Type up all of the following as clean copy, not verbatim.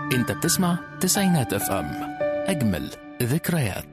انت بتسمع تسعينات اف ام، اجمل ذكريات.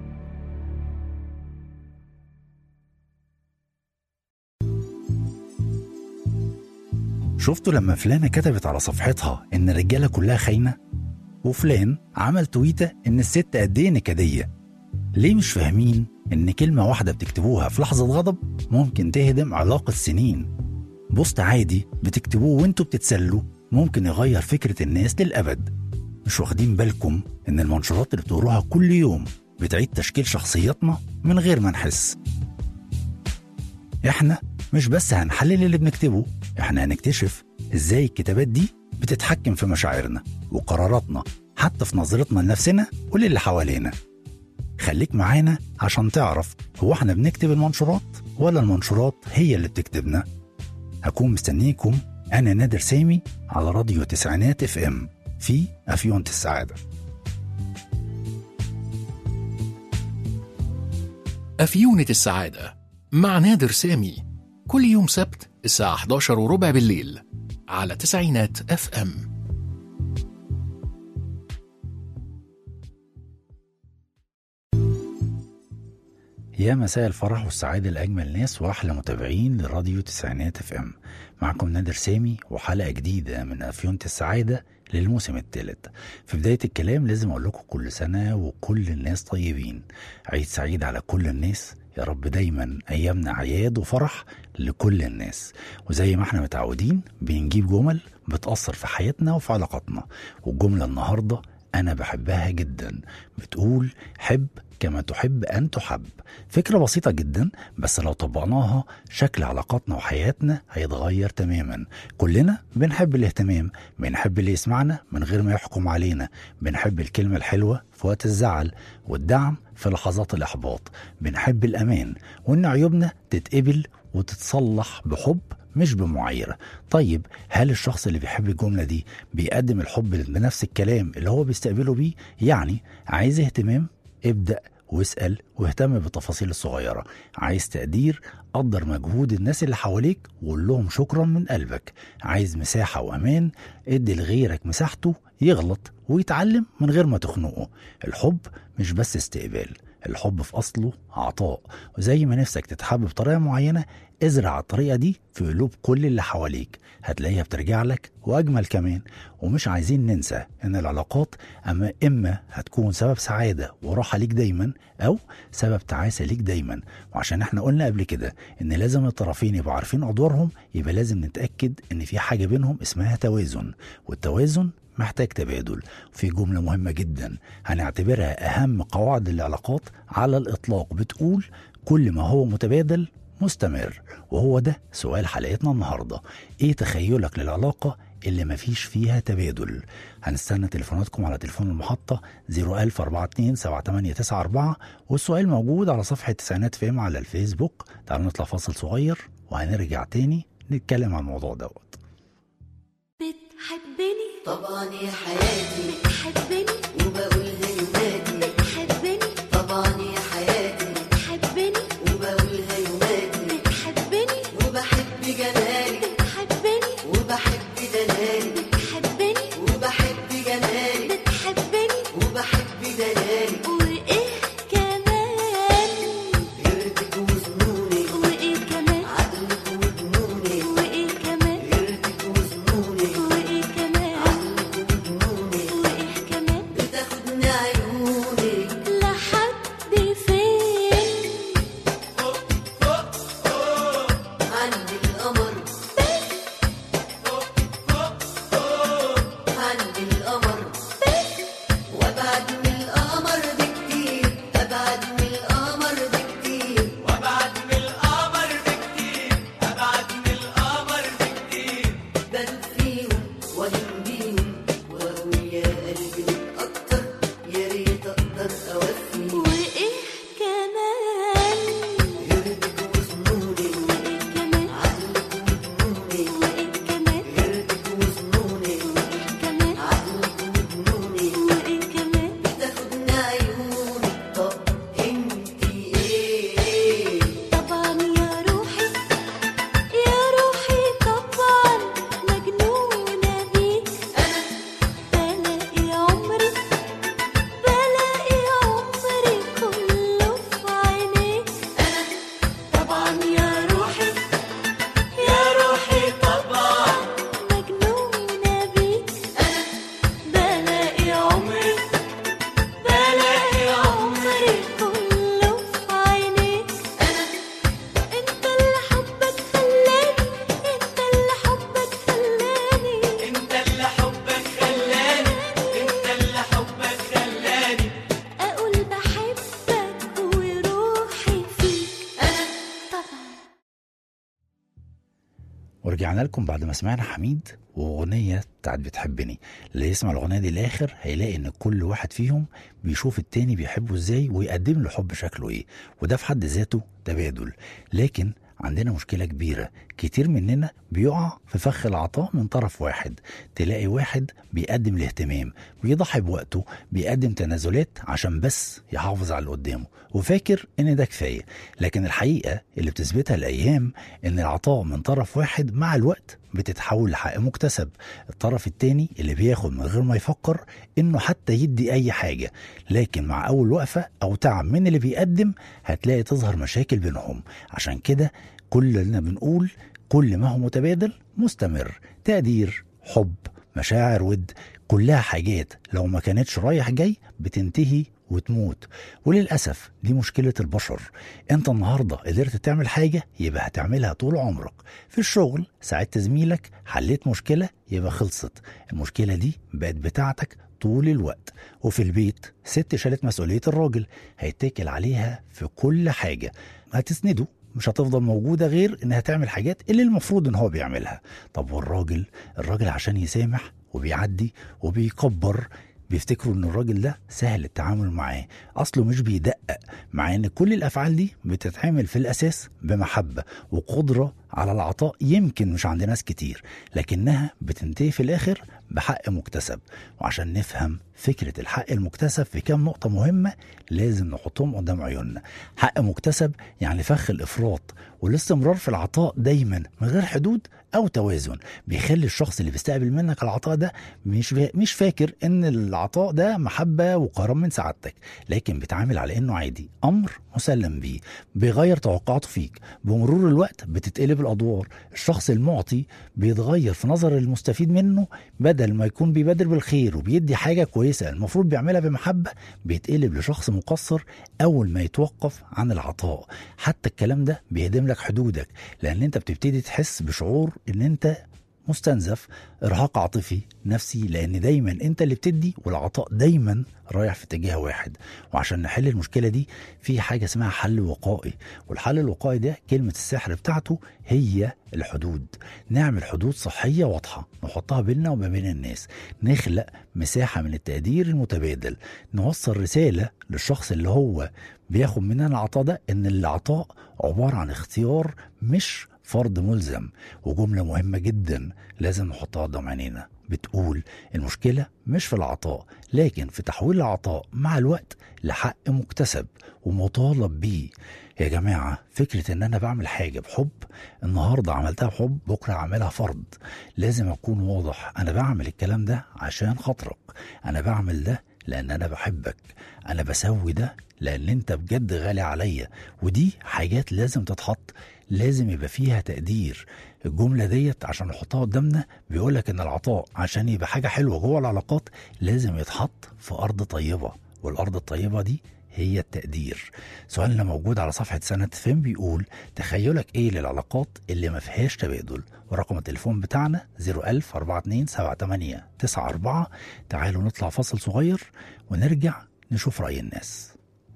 شفتوا لما فلانة كتبت على صفحتها إن الرجالة كلها خاينة؟ وفلان عمل تويتة إن الست قد إيه نكدية؟ ليه مش فاهمين إن كلمة واحدة بتكتبوها في لحظة غضب ممكن تهدم علاقة سنين؟ بوست عادي بتكتبوه وانتوا بتتسلوا ممكن يغير فكرة الناس للأبد. مش واخدين بالكم إن المنشورات اللي بتقروها كل يوم بتعيد تشكيل شخصياتنا من غير ما نحس؟ إحنا مش بس هنحلل اللي بنكتبه، إحنا هنكتشف إزاي الكتابات دي بتتحكم في مشاعرنا وقراراتنا، حتى في نظرتنا لنفسنا وللي حوالينا. خليك معانا عشان تعرف هو إحنا بنكتب المنشورات ولا المنشورات هي اللي بتكتبنا. هكون مستنيكم أنا نادر سامي على راديو تسعينات اف ام في أفيونة السعادة. أفيونة السعادة مع نادر سامي، كل يوم سبت الساعة 11:15 بالليل على تسعينات اف ام. يا مساء الفرح والسعادة لأجمل ناس وأحلى متابعين لراديو تسعينات اف ام. معكم نادر سامي وحلقة جديدة من أفيونة السعادة للموسم الثالث. في بداية الكلام لازم أقول لكم كل سنة وكل الناس طيبين، عيد سعيد على كل الناس يا رب، دايما أيامنا أعياد وفرح لكل الناس. وزي ما احنا متعودين بنجيب جمل بتأثر في حياتنا وفي علاقاتنا، والجملة النهاردة أنا بحبها جدا، بتقول حب كما تحب أن تحب. فكرة بسيطة جدا بس لو طبقناها شكل علاقاتنا وحياتنا هيتغير تماما. كلنا بنحب الاهتمام، بنحب اللي يسمعنا من غير ما يحكم علينا، بنحب الكلمة الحلوة في وقت الزعل والدعم في لحظات الإحباط، بنحب الأمان وإن عيوبنا تتقبل وتتصلح بحب مش بمعايرة. طيب هل الشخص اللي بيحب الجملة دي بيقدم الحب بنفس الكلام اللي هو بيستقبله بيه؟ يعني عايز اهتمام؟ ابدأ واسأل واهتم بالتفاصيل الصغيرة. عايز تقدير؟ قدر مجهود الناس اللي حواليك وقول لهم شكرا من قلبك. عايز مساحة وأمان؟ ادي لغيرك مساحته يغلط ويتعلم من غير ما تخنقه. الحب مش بس استقبال، الحب في أصله عطاء، وزي ما نفسك تتحب بطريقة معينة ازرع الطريقة دي في قلوب كل اللي حواليك، هتلاقيها بترجع لك وأجمل كمان. ومش عايزين ننسى إن العلاقات إما هتكون سبب سعادة وراحة ليك دايما أو سبب تعاسة ليك دايما. وعشان احنا قلنا قبل كده إن لازم الطرفين يبقوا عارفين أدوارهم، يبقى لازم نتأكد إن في حاجة بينهم اسمها توازن، والتوازن محتاج تبادل. وفي جملة مهمة جدا هنعتبرها أهم قواعد العلاقات على الإطلاق، بتقول كل ما هو متبادل مستمر. وهو ده سؤال حلقتنا النهاردة، ايه تخيلك للعلاقة اللي مفيش فيها تبادل؟ هنستنى تليفوناتكم على تليفون المحطة 010427894، والسؤال موجود على صفحة تسعينات فيم على الفيسبوك. تعالوا نطلع فاصل صغير وهنرجع تاني نتكلم عن الموضوع دوت. بتحبني طبعا يا حياتي، بتحبني وبقولها يوماتي، بتحبني طبعا يا حياتي، بتحبني وبقولها يوماتي، بتحبني وبحب جمالي، بتحبني وبحب دلالي، بتحبني وبحب جمالي، بتحبني وبحب دلالي، وايه كمان غيرتك وظنوني، وايه كمان عقلك وجنوني، وايه كمان غيرتك وظنوني، وايه كمان عقلك وجنوني، وايه كمان بتاخد ورجعنا لكم بعد ما سمعنا حميد واغنيه بتاعت بتحبني. اللي يسمع الاغنيه دي الاخر هيلاقي ان كل واحد فيهم بيشوف التاني بيحبه ازاي ويقدم له حب شكله ايه، وده في حد ذاته تبادل. لكن عندنا مشكلة كبيرة، كتير مننا بيقع في فخ العطاء من طرف واحد. تلاقي واحد بيقدم الاهتمام، بيضحي بوقته، بيقدم تنازلات عشان بس يحافظ على اللي قدامه وفاكر ان ده كفاية. لكن الحقيقة اللي بتثبتها الأيام ان العطاء من طرف واحد مع الوقت بتتحول لحق مكتسب. الطرف التاني اللي بياخد من غير ما يفكر انه حتى يدي اي حاجة، لكن مع اول وقفة او تعب من اللي بيقدم هتلاقي تظهر مشاكل بينهم. عشان كده كلنا بنقول كل ما هو متبادل مستمر. تقدير، حب، مشاعر، ود، كلها حاجات لو ما كانتش رايح جاي بتنتهي وتموت. وللأسف دي مشكلة البشر. انت النهاردة قدرت تعمل حاجة يبقى هتعملها طول عمرك. في الشغل ساعدت زميلك، حليت مشكلة، يبقى خلصت المشكلة دي بقت بتاعتك طول الوقت. وفي البيت ست شالت مسؤولية الراجل، هيتكل عليها في كل حاجة، هتسنده، مش هتفضل موجودة غير انها تعمل حاجات اللي المفروض ان هو بيعملها. طب والراجل عشان يسامح وبيعدي وبيكبر بيفتكروا ان الراجل ده سهل التعامل معاه، اصله مش بيدقق، مع ان كل الافعال دي بتتعمل في الاساس بمحبة وقدرة على العطاء يمكن مش عند ناس كتير، لكنها بتنتهي في الاخر بحق مكتسب. وعشان نفهم فكرة الحق المكتسب في كام نقطة مهمة لازم نحطهم قدام عيوننا. حق مكتسب يعني فخ الافراط والاستمرار في العطاء دايما من غير حدود او توازن، بيخلي الشخص اللي بيستقبل منك العطاء ده مش فاكر ان العطاء ده محبة وكرم من سعادتك، لكن بيتعامل على انه عادي، امر مسلم بيه. بيغير توقعاته فيك، بمرور الوقت بتتقلب الادوار. الشخص المعطي بيتغير في نظر المستفيد منه، بدل ما يكون بيبادر بالخير وبيدي حاجة كويسة المفروض بيعملها بمحبة، بيتقلب لشخص مقصر اول ما يتوقف عن العطاء. حتى الكلام ده بيهدم لك حدودك، لان انت بتبتدي تحس بشعور ان انت مستنزف، ارهاق عاطفي نفسي، لان دايما انت اللي بتدي والعطاء دايما رايح في اتجاه واحد. وعشان نحل المشكلة دي في حاجة اسمها حل وقائي، والحل الوقائي ده كلمة السحر بتاعته هي الحدود. نعمل حدود صحية واضحة نحطها بيننا وما بين الناس، نخلق مساحة من التقدير المتبادل، نوصل رسالة للشخص اللي هو بياخد مننا العطاء ده ان العطاء عبارة عن اختيار مش فرض ملزم. وجملة مهمة جدا لازم نحطها قدام عينينا بتقول المشكلة مش في العطاء، لكن في تحويل العطاء مع الوقت لحق مكتسب ومطالب بيه. يا جماعة فكرة ان انا بعمل حاجة بحب، النهاردة عملتها بحب، بكرة عملها فرض. لازم اكون واضح، انا بعمل الكلام ده عشان خاطرك، انا بعمل ده لان انا بحبك، انا بسوي ده لان انت بجد غالي عليا. ودي حاجات لازم تتحط، لازم يبقى فيها تقدير. الجملة ديت عشان نحطها قدامنا بيقولك ان العطاء عشان يبقى حاجة حلوة جوه العلاقات لازم يتحط في ارض طيبة، والارض الطيبة دي هي التقدير. سؤالنا موجود على صفحة سنة فين بيقول تخيلك ايه للعلاقات اللي ما فيهاش تبادل؟ ورقم التليفون بتاعنا 010427894. تعالوا نطلع فاصل صغير ونرجع نشوف رأي الناس.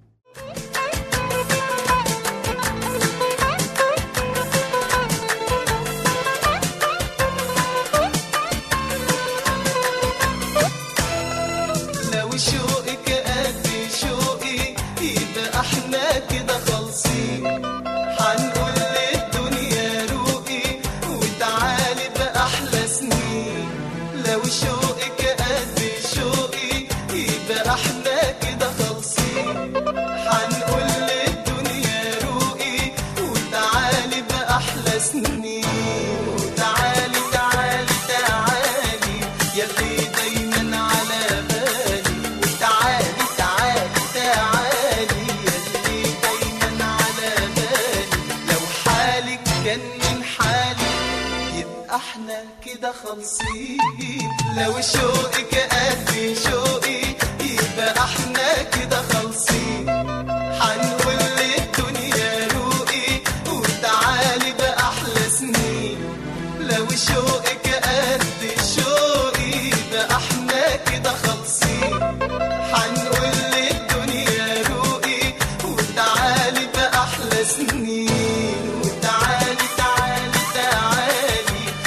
لو شوقك قد شوقي يبقى احنا كده خالصين، هنقول للدنيا روقي وتعالي بأحلى سنين. لو شوقك قد شوقي يبقى احنا كده خالصين، هنقول للدنيا روقي وتعالي بأحلى سنين. وتعالي تعالي تعالي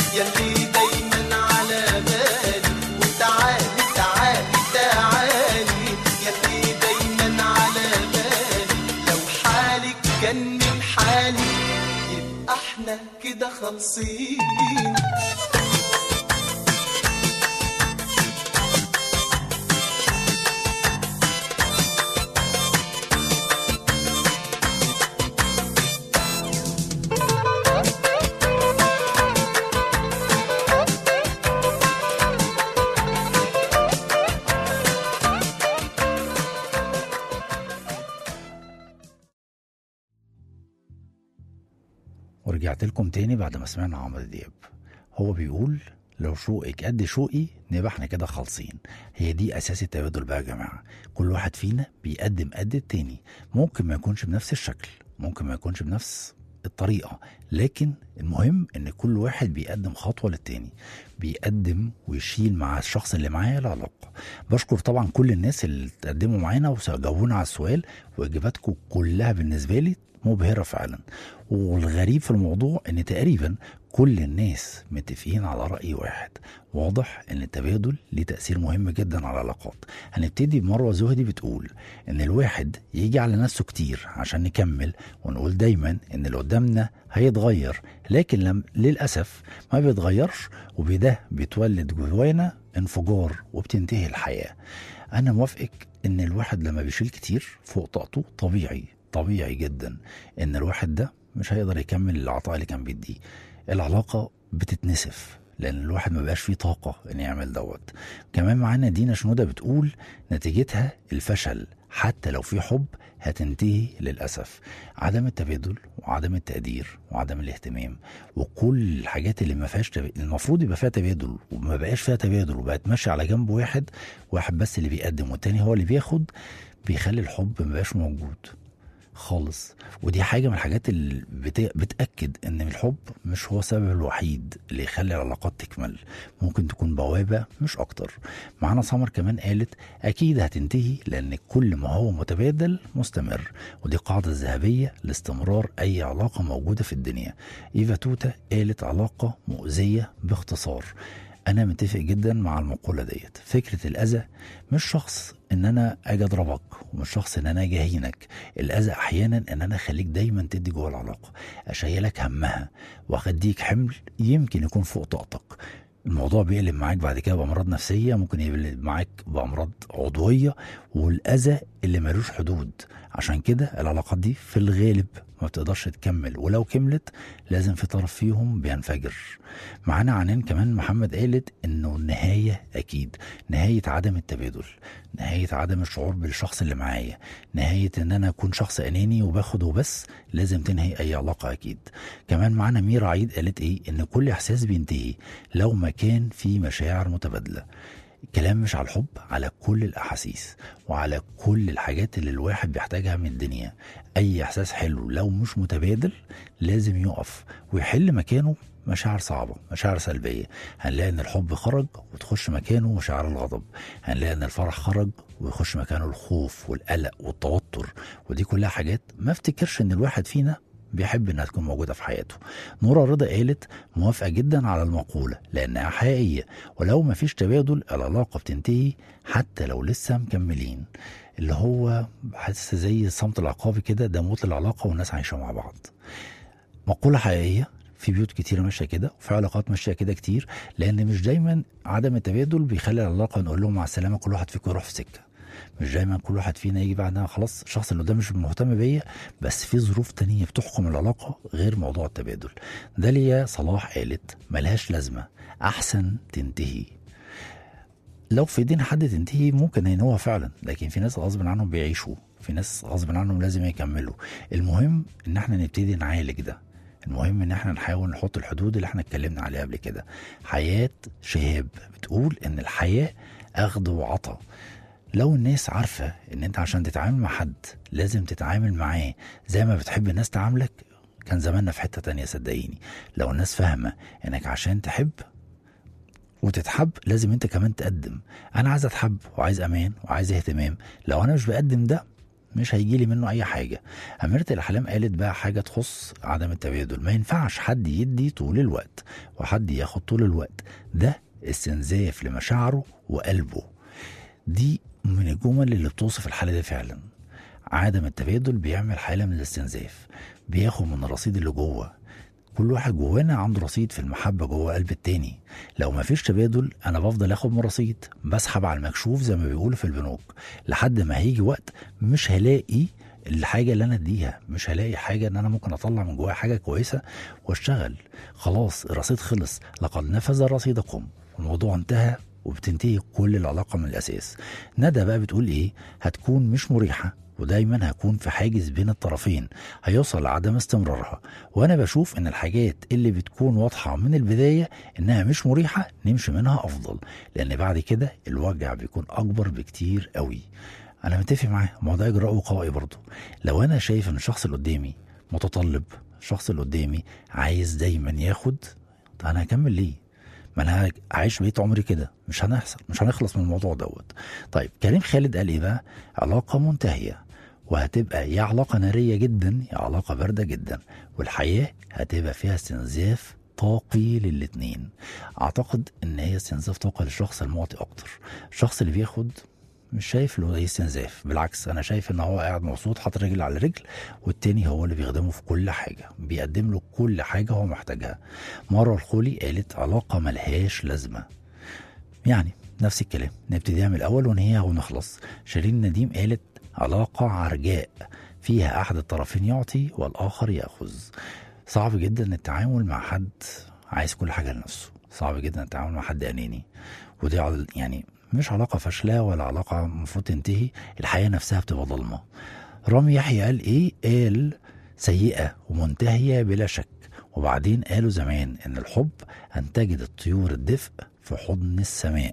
خالصين. ورجعت لكم تاني بعد ما سمعنا عمرو دياب. هو بيقول لو شوقك قد شوقي نبقى احنا كده خالصين. هي دي اساس التبادل بقى يا جماعه، كل واحد فينا بيقدم قد التاني، ممكن ما يكونش بنفس الشكل، ممكن ما يكونش بنفس الطريقه، لكن المهم ان كل واحد بيقدم خطوه للتاني، بيقدم ويشيل مع الشخص اللي معاه العلاقه. بشكر طبعا كل الناس اللي تقدموا معانا وجاوبونا على السؤال، واجاباتكم كلها بالنسبه لي مبهرة فعلا. والغريب في الموضوع ان تقريبا كل الناس متفقين على رأي واحد. واضح ان التبادل ليه تأثير مهم جدا على العلاقات. هنبتدي بمروة زهدي بتقول ان الواحد يجي على نفسه كتير عشان نكمل، ونقول دايما ان اللي قدامنا هيتغير، لكن للأسف ما بيتغيرش، وبده بيتولد جوانا انفجار وبتنتهي الحياة. انا موافقك ان الواحد لما بيشيل كتير فوق طاقته طبيعي جدا ان الواحد ده مش هيقدر يكمل العطاء اللي كان بيديه. العلاقة بتتنسف لان الواحد ما بقاش فيه طاقة ان يعمل دوت. كمان معانا دينا شنودة بتقول نتيجتها الفشل، حتى لو في حب هتنتهي للأسف. عدم التبادل وعدم التقدير وعدم الاهتمام وكل الحاجات اللي ما فيهاش المفروض يبقى فيها تبادل وما بقاش فيها تبادل، وبقت ماشية على جنب واحد بس اللي بيقدم والتاني هو اللي بياخد، بيخلي الحب ما بقاش موجود خالص. ودي حاجة من الحاجات اللي بتأكد ان الحب مش هو السبب الوحيد اللي يخلي العلاقات تكمل، ممكن تكون بوابة مش اكتر. معانا سمر كمان قالت اكيد هتنتهي لان كل ما هو متبادل مستمر، ودي قاعدة ذهبية لاستمرار اي علاقة موجودة في الدنيا. ايفا توتا قالت علاقة مؤذية باختصار. انا متفق جدا مع المقولة ديت. فكرة الاذى مش شخص ان انا اجي اضربك، ومش شخص ان انا اجي اهينك. الاذى احيانا ان انا اخليك دايما تدي جوه العلاقة، اشيلك همها واخديك حمل يمكن يكون فوق طاقتك. الموضوع بيقلب معاك بعد كده بأمراض نفسية، ممكن يقلب معاك بأمراض عضوية، والأذى اللي ملوش حدود. عشان كده العلاقات دي في الغالب ما بتقدرش تكمل، ولو كملت لازم في طرف فيهم بينفجر. معانا عنان كمان محمد قالت انه النهاية اكيد نهاية عدم التبادل، نهاية عدم الشعور بالشخص اللي معايا، نهاية ان انا اكون شخص اناني وباخد وبس، لازم تنهي اي علاقة اكيد. كمان معانا ميرا عيد قالت ان كل احساس بينتهي لو ما كان في مشاعر متبادلة. الكلام مش على الحب، على كل الأحاسيس وعلى كل الحاجات اللي الواحد بيحتاجها من الدنيا. أي إحساس حلو لو مش متبادل لازم يقف ويحل مكانه مشاعر صعبة، مشاعر سلبية. هنلاقي ان الحب خرج وتخش مكانه مشاعر الغضب، هنلاقي ان الفرح خرج ويخش مكانه الخوف والقلق والتوتر، ودي كلها حاجات ما افتكرش ان الواحد فينا بيحب انها تكون موجودة في حياته. نورا رضا قالت موافقة جدا على المقولة لانها حقيقية، ولو ما فيش تبادل العلاقة بتنتهي حتى لو لسه مكملين. اللي هو حاسس زي الصمت العقابي كده، ده موت العلاقة والناس عايشة مع بعض. مقولة حقيقية، في بيوت كتير ماشية كده وفي علاقات ماشية كده كتير، لان مش دايما عدم التبادل بيخلي العلاقة نقول لهم مع السلامة كل واحد فيكم يروح في سكة. مش دايما كل واحد فينا يجي بعدها خلاص الشخص اللي قدام مش مهتم بيا، بس في ظروف تانية بتحكم العلاقة غير موضوع التبادل. داليا صلاح قالت ملهاش لازمة، احسن تنتهي. لو في ايدينا حد تنتهي ممكن ينوها فعلا، لكن في ناس غصب عنهم بيعيشوا، في ناس غصب عنهم لازم يكملوا. المهم ان احنا نبتدي نعالج ده، المهم ان احنا نحاول نحط الحدود اللي احنا اتكلمنا عليها قبل كده. حياة شهاب بتقول ان الحياة اخذ وعطا. لو الناس عارفة ان انت عشان تتعامل مع حد لازم تتعامل معاه زي ما بتحب الناس تعاملك، كان زماننا في حتة تانية صدقيني. لو الناس فاهمة انك عشان تحب وتتحب لازم انت كمان تقدم. انا عايز اتحب وعايز امان وعايز اهتمام، لو انا مش بقدم ده مش هيجيلي منه اي حاجة. أميرة الأحلام قالت بقى حاجة تخص عدم التبادل، ما ينفعش حد يدي طول الوقت وحد ياخد طول الوقت، ده استنزاف لمشاعره وقلبه. دي من الجمل اللي بتوصف الحالة دي فعلا. عدم التبادل بيعمل حالة من الاستنزاف، بياخد من الرصيد اللي جوه كل واحد جوانا عنده رصيد في المحبة جوه قلب التاني. لو ما فيش تبادل أنا بفضل أخد من رصيد، بسحب على المكشوف زي ما بيقولوا في البنوك، لحد ما هيجي وقت مش هلاقي الحاجة اللي أنا أديها، مش هلاقي حاجة إن أنا ممكن أطلع من جواها حاجة كويسة وأشتغل. خلاص الرصيد خلص، لقد نفذ رصيدكم، الموضوع انتهى وبتنتهي كل العلاقة من الأساس. ندى بقى بتقول إيه؟ هتكون مش مريحة ودايما هكون في حاجز بين الطرفين هيوصل لعدم استمرارها. وانا بشوف ان الحاجات اللي بتكون واضحة من البداية انها مش مريحة نمشي منها افضل، لان بعد كده الوجع بيكون اكبر بكتير قوي. انا متفق معاه، ما ده اجراء وقائي برضه. لو انا شايف ان الشخص اللي قدامي متطلب، الشخص اللي قدامي عايز دايما ياخد، انا هكمل ليه؟ ما انا عايش بقيت عمري كده، مش هنخلص من الموضوع دوت. طيب كريم خالد قال ايه بقى؟ علاقة منتهية، وهتبقى يا علاقة نارية جدا يا علاقة باردة جدا، والحياة هتبقى فيها استنزاف طاقي للاتنين. اعتقد ان هي استنزاف طاقة للشخص المعطي اكتر. الشخص اللي بياخد مش شايف له اي استنزاف، بالعكس انا شايف ان هو قاعد مبسوط حاطط رجل على رجل، والتاني هو اللي بيخدمه في كل حاجة، بيقدم له كل حاجة هو محتاجها. مرة الخولي قالت علاقة ملهاش لازمة، يعني نفس الكلام، نبتديها من الاول ونهيها ونخلص. شيرين نديم قالت علاقة عرجاء فيها أحد الطرفين يعطي والآخر يأخذ. صعب جدا التعامل مع حد عايز كل حاجة لنفسه، صعب جدا التعامل مع حد أناني، ودي يعني مش علاقة فاشلة ولا علاقة المفروض تنتهي، الحياة نفسها بتبقى ضلمة. رامي يحيى قال إيه؟ قال سيئة ومنتهية بلا شك. وبعدين قالوا زمان إن الحب أن تجد الطيور الدفء في حضن السماء.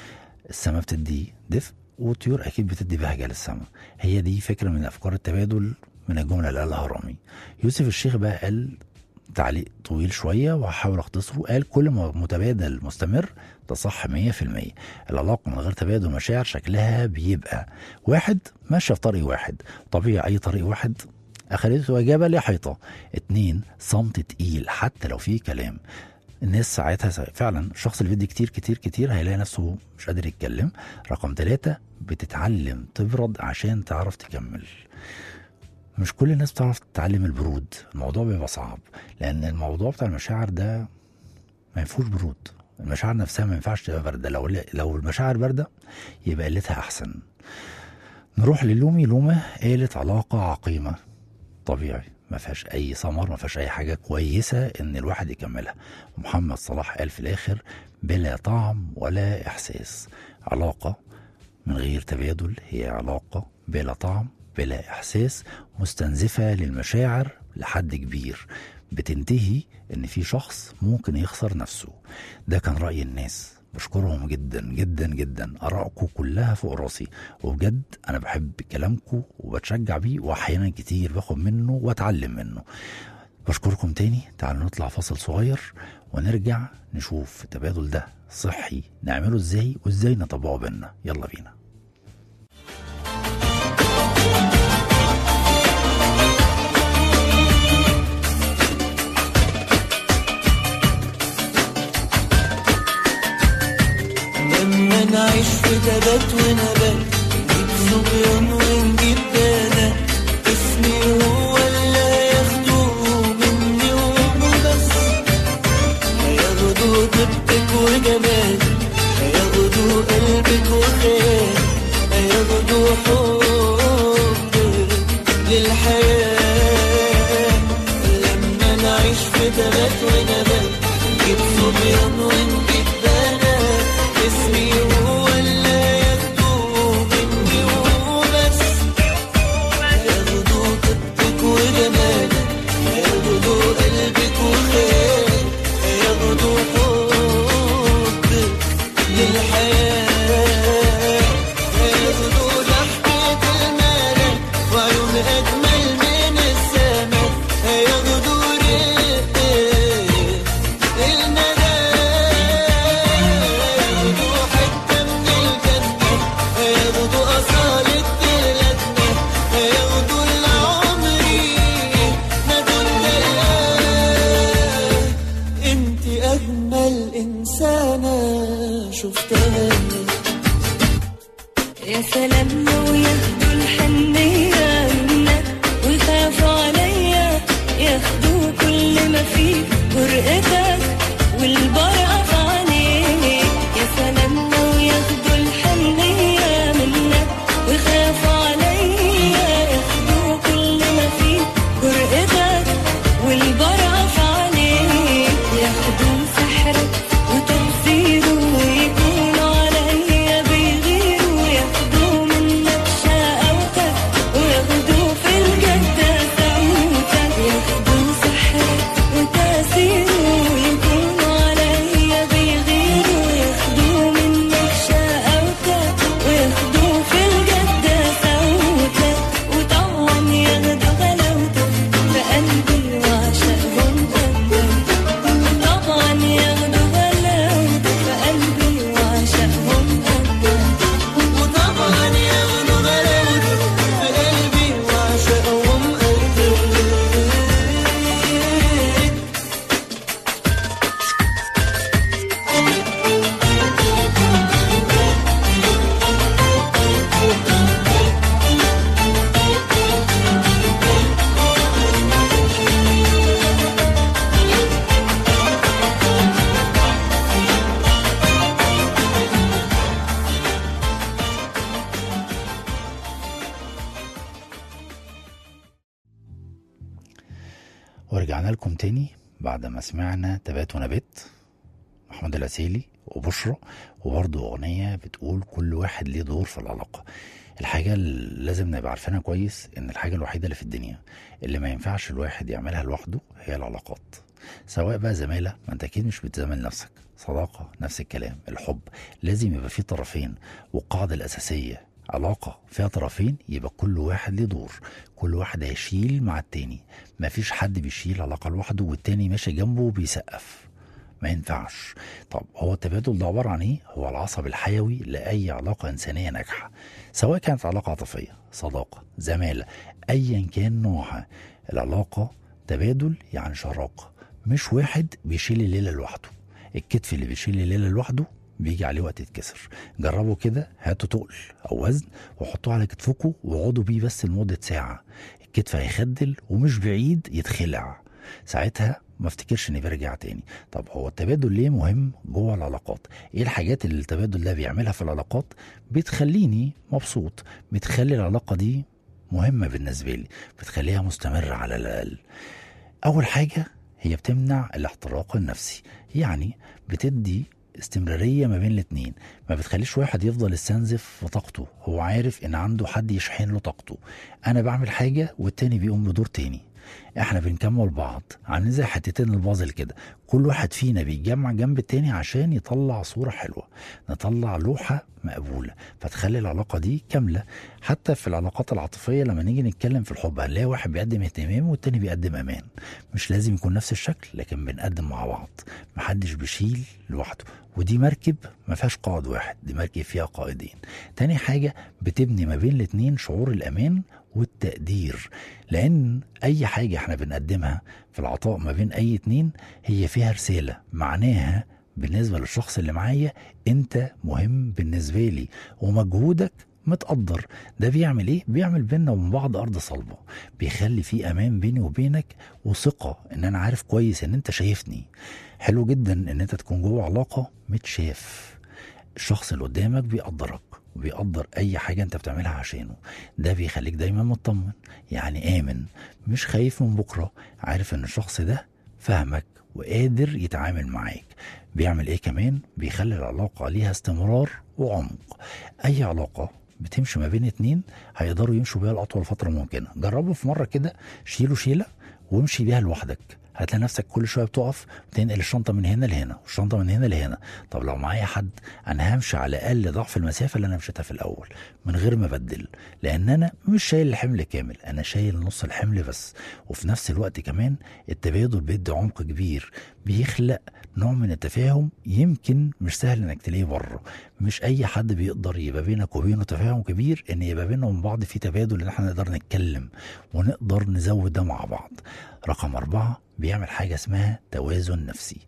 السماء بتدي دفء والطيور اكيد بتدي بهجه للسماء. هي دي فكره من افكار التبادل من الجمله اللي قالها رامي. يوسف الشيخ بقى قال تعليق طويل شويه وهحاول اختصره. قال كل متبادل مستمر ده صح 100%. العلاقه من غير تبادل مشاعر شكلها بيبقى واحد ماشيه في طريق واحد، طبيعي اي طريق واحد اخرته اجابه لحيطه. 2 صمت تقيل حتى لو في كلام. الناس ساعتها فعلا الشخص اللي بيدي كتير كتير كتير هيلاقي نفسه مش قادر يتكلم. رقم 3 بتتعلم تبرد عشان تعرف تكمل. مش كل الناس بتعرف تتعلم البرود، الموضوع بيبقى صعب، لان الموضوع بتاع المشاعر ده ما ينفوش برود. المشاعر نفسها ما ينفعش تبقى باردة، لو المشاعر باردة يبقى قلتها احسن. نروح للومي. لومة قالت علاقة عقيمة، طبيعي ما فيهاش اي ثمر، ما فيهاش اي حاجه كويسه ان الواحد يكملها. ومحمد صلاح قال في الاخر بلا طعم ولا احساس. علاقه من غير تبادل هي علاقه بلا طعم بلا احساس، مستنزفه للمشاعر لحد كبير، بتنتهي ان في شخص ممكن يخسر نفسه. ده كان راي الناس، بشكرهم جدا جدا جدا، آرائكم كلها فوق راسي، وبجد أنا بحب كلامكم وبتشجع بيه، وأحيانا كتير باخد منه وأتعلم منه. بشكركم تاني. تعالوا نطلع فاصل صغير ونرجع نشوف التبادل ده صحي نعمله ازاي وازاي نطبقه بينا. يلا بينا. لما نعيش في تبات ونبات، نجيب صبيان ونجيب بنات، اسمي هو اللي هياخدوه مني وبس. هياخدوا طيبتك وجمالك، هياخدوا قلبك وخيالك، هياخدوا حبك للحياة. لما نعيش في تبات ونبات، نجيب صبيان ونجيب بنات، اسمي هو اللي ياخدوه مني وبس. هياخدوا طيبتك وجمالك، هياخدوا قلبك وخيالك، هياخدوا حبك للحياة. هياخدوا ضحكة الملك وعيون أجمل من السماء، هياخدوا رقة الندى، هياخدوا حتة من الجنة، هياخدوا أصالة بلادنا، هياخدوا العمري نادوا الدلال. انت أجمل إنسانة شفتها. يا سلام لو ياخدوا الحنية منا ويخافوا عليا، ياخدوا كل كل ما فيك جرأتك والبرقة في عينيك. يا سلام لو ياخدوا الحنية منك ويخافوا عليا، ياخدوا كل ما فيك جرأتك والبرقة في عينيك، ياخدوا سحرك وتأثيره ويكونوا عليا بيغيروا، ياخدوا منك شقاوتك وياخدوا في الجد سعوتك، ياخدوا سحرك وتأثيره ويكونوا عليا بيغيروا، ياخدوا منك شقاوتك وياخدوا في الجد سعوتك، وطبعا ياخدوا غلاوتك في قلبي وعشقهم قدك، طبعا ياخدوا غلاوتك في قلبي وعشقهم قدك، وطبعا ياخدوا غلاوتك في قلبي وعشقهم قدك. ورجعنا لكم تاني بعد ما سمعنا تبات ونبات محمود العسيلي وبشرى، وبرضه أغنية بتقول كل واحد ليه دور في العلاقة. الحاجة اللي لازم نبقى عارفينها كويس إن الحاجة الوحيدة اللي في الدنيا اللي ما ينفعش الواحد يعملها لوحده هي العلاقات، سواء بقى زمالة، ما انت أكيد مش بتزامل نفسك، صداقة نفس الكلام، الحب لازم يبقى فيه طرفين، والقاعدة الأساسية علاقة فيها طرفين يبقى كل واحد ليه دور، كل واحد هيشيل مع التاني، مفيش حد بيشيل علاقة لوحده والتاني ماشي جنبه بيسقف، ما ينفعش. طب هو التبادل ده عبارة عن ايه؟ هو العصب الحيوي لأي علاقة إنسانية ناجحة، سواء كانت علاقة عاطفية، صداقة، زمالة، أيا كان نوعها. العلاقة تبادل يعني شراكة، مش واحد بيشيل الليلة لوحده. الكتف اللي بيشيل الليلة لوحده بيجي عليه وقت يتكسر. جربوا كده، هاتوا تقل أو وزن وحطوه على كتفكم واقعدوا بيه بس لمدة ساعة، الكتف هيخدل ومش بعيد يتخلع، ساعتها ما افتكرش اني برجع تاني. طب هو التبادل ليه مهم جوه العلاقات؟ ايه الحاجات اللي التبادل ده بيعملها في العلاقات بتخليني مبسوط، بتخلي العلاقة دي مهمة بالنسبة لي، بتخليها مستمرة على الأقل؟ أول حاجة هي بتمنع الاحتراق النفسي، يعني بتدي استمرارية ما بين الاتنين، ما بتخليش واحد يفضل يستنزف في طاقته، هو عارف ان عنده حد يشحن له طاقته. انا بعمل حاجة والتاني بيقوم بدور تاني، احنا بنكمل بعض، عاملين زي حتتين البازل كده، كل واحد فينا بيتجمع جنب التاني عشان يطلع صورة حلوة، نطلع لوحة مقبولة، فتخلي العلاقة دي كاملة. حتى في العلاقات العاطفية لما نيجي نتكلم في الحب هنلاقي واحد بيقدم اهتمام والتاني بيقدم امان، مش لازم يكون نفس الشكل لكن بنقدم مع بعض، محدش بيشيل لوحده، ودي مركب ما فيهاش قائد واحد، دي مركب فيها قائدين. تاني حاجة بتبني ما بين الاتنين شعور الأمان والتقدير، لأن أي حاجة احنا بنقدمها في العطاء ما بين أي اتنين هي فيها رسالة، معناها بالنسبة للشخص اللي معايا انت مهم بالنسبة لي ومجهودك متقدر. ده بيعمل ايه؟ بيعمل بيننا وبين بعض أرض صلبة، بيخلي فيه أمان بيني وبينك وثقة ان انا عارف كويس ان انت شايفني. حلو جدا ان انت تكون جوه علاقة متشاف، الشخص اللي قدامك بيقدرك وبيقدر اي حاجة انت بتعملها عشانه، ده بيخليك دايما مطمن، يعني آمن، مش خايف من بكرة، عارف ان الشخص ده فاهمك وقادر يتعامل معاك. بيعمل ايه كمان؟ بيخلي العلاقة ليها استمرار وعمق. اي علاقة بتمشي ما بين اتنين هيقدروا يمشوا بيها لأطول فترة ممكنة. جربوا في مرة كده، شيلوا شيلة وامشي بيها لوحدك، هتلاقي نفسك كل شويه بتقف وتنقل الشنطه من هنا لهنا والشنطه من هنا لهنا. طب لو معايا حد انا همشي على الاقل ضعف المسافه اللي انا مشيتها في الاول من غير ما ابدل، لان انا مش شايل الحمل كامل، انا شايل نص الحمل بس. وفي نفس الوقت كمان التبادل بيدي عمق كبير، بيخلق نوع من التفاهم يمكن مش سهل انك تلاقيه بره. مش اي حد بيقدر يبقى بينك وبينه تفاهم كبير ان يبقى بيننا وبين بعض في تبادل، ان احنا نقدر نتكلم ونقدر نزود ده مع بعض. رقم 4 بيعمل حاجة اسمها توازن نفسي،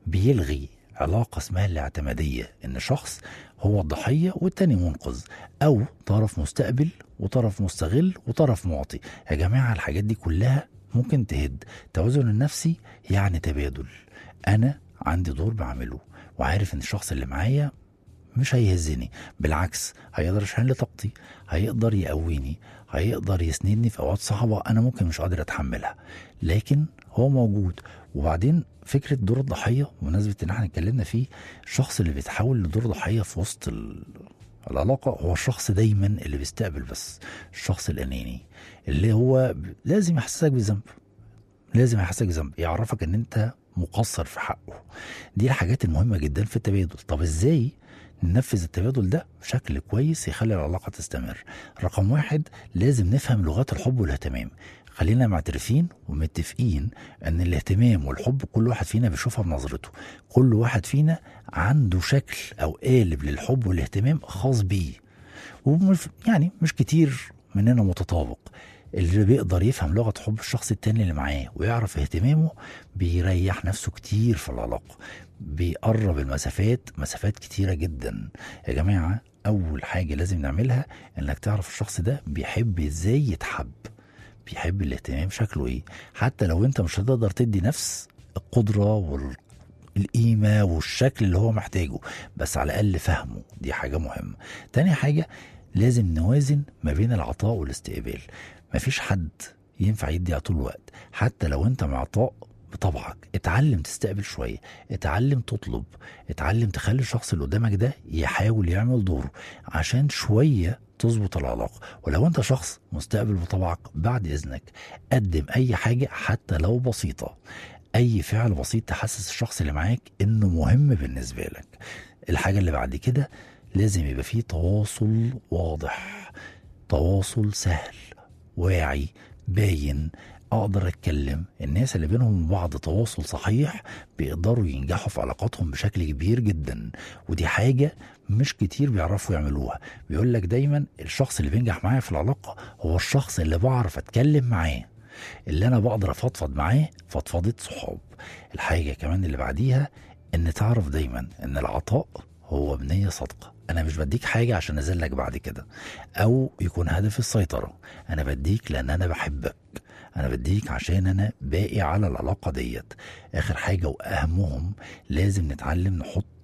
بيلغي علاقة اسمها الاعتمادية، ان شخص هو الضحية والتاني منقذ، او طرف مستقبل وطرف مستغل وطرف معطي. يا جماعة الحاجات دي كلها ممكن تهد. التوازن النفسي يعني تبادل، انا عندي دور بعمله وعارف ان الشخص اللي معايا مش هيهزني، بالعكس هيقدر يشحن لي طاقتي، هيقدر يقويني، هيقدر يسندني في اوقات صعبه انا ممكن مش قادر اتحملها، لكن هو موجود. وبعدين فكره دور الضحيه بمناسبه ان احنا اتكلمنا فيه، الشخص اللي بيتحول لدور ضحيه في وسط العلاقه هو الشخص دايما اللي بيستقبل بس، الشخص الاناني اللي هو لازم يحسسك بذنب، لازم يحسسك بذنب، يعرفك ان انت مقصر في حقه. دي الحاجات المهمه جدا في التبادل. طب ازاي ننفذ التبادل ده بشكل كويس يخلي العلاقة تستمر؟ رقم 1، لازم نفهم لغات الحب والاهتمام. خلينا معترفين ومتفقين ان الاهتمام والحب كل واحد فينا بيشوفها بنظرته، كل واحد فينا عنده شكل او قالب للحب والاهتمام خاص بيه، ومش يعني مش كتير مننا متطابق. اللي بيقدر يفهم لغة حب الشخص التاني اللي معاه ويعرف اهتمامه بيريح نفسه كتير في العلاقة، بيقرب مسافات كتيرة جدا. يا جماعة أول حاجة لازم نعملها إنك تعرف الشخص ده بيحب إزاي يتحب، بيحب الاهتمام شكله إيه، حتى لو أنت مش هتقدر تدي نفس القدرة والقيمة والشكل اللي هو محتاجه، بس على الأقل فهمه، دي حاجة مهمة. تاني حاجة لازم نوازن ما بين العطاء والاستقبال. مفيش حد ينفع يدي طول الوقت، حتى لو انت معطاء بطبعك اتعلم تستقبل شوية، اتعلم تطلب، اتعلم تخلي الشخص اللي قدامك ده يحاول يعمل دوره عشان شوية تظبط العلاقة. ولو انت شخص مستقبل بطبعك، بعد اذنك قدم اي حاجة حتى لو بسيطة، اي فعل بسيط تحسس الشخص اللي معاك انه مهم بالنسبة لك. الحاجة اللي بعد كده لازم يبقى فيه تواصل واضح، تواصل سهل واعي باين، اقدر اتكلم. الناس اللي بينهم بعض تواصل صحيح بيقدروا ينجحوا في علاقاتهم بشكل كبير جدا، ودي حاجة مش كتير بيعرفوا يعملوها. بيقول لك دايما الشخص اللي بينجح معايا في العلاقة هو الشخص اللي بعرف اتكلم معاه، اللي انا بقدر افضفض معاه فضفضة صحاب. الحاجة كمان اللي بعديها ان تعرف دايما ان العطاء هو بنية صادقة. انا مش بديك حاجة عشان ازلك بعد كده او يكون هدف السيطرة، انا بديك لان انا بحبك، انا بديك عشان انا باقي على العلاقة ديت. اخر حاجة واهمهم لازم نتعلم نحط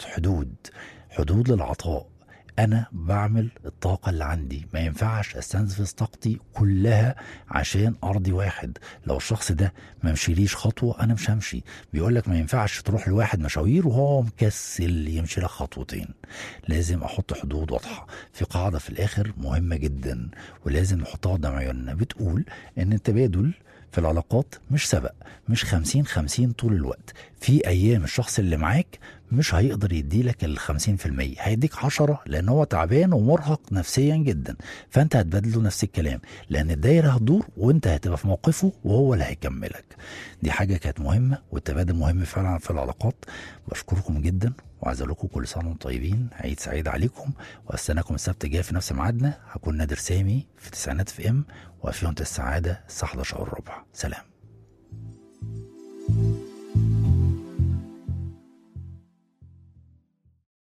حدود للعطاء. انا بعمل الطاقة اللي عندي، ما ينفعش استنفذ طاقتي كلها عشان ارضي واحد. لو الشخص ده ما مشيليش خطوة انا مش همشي. بيقولك ما ينفعش تروح لواحد مشاوير وهو مكسل يمشي لك خطوتين. لازم احط حدود واضحة. في قاعدة في الاخر مهمة جدا ولازم نحطها قدام عيوننا، بتقول ان التبادل في العلاقات مش سبق، مش 50-50 طول الوقت. في ايام الشخص اللي معاك مش هيقدر يديلك 50%، هيديك 10 لان هو تعبان ومرهق نفسيا جدا، فانت هتبادله نفس الكلام لان الدايره هتدور وانت هتبقى في موقفه وهو اللي هيكملك. دي حاجه كانت مهمه، والتبادل مهم فعلا في العلاقات. بشكركم جدا وعايز اقول لكم كل سنه وانتم طيبين، عيد سعيد عليكم، واستناكم السبت الجاي في نفس ميعادنا. هكون نادر سامي في تسعينات FM، وفي يوم السعاده الساعه 11:15. سلام.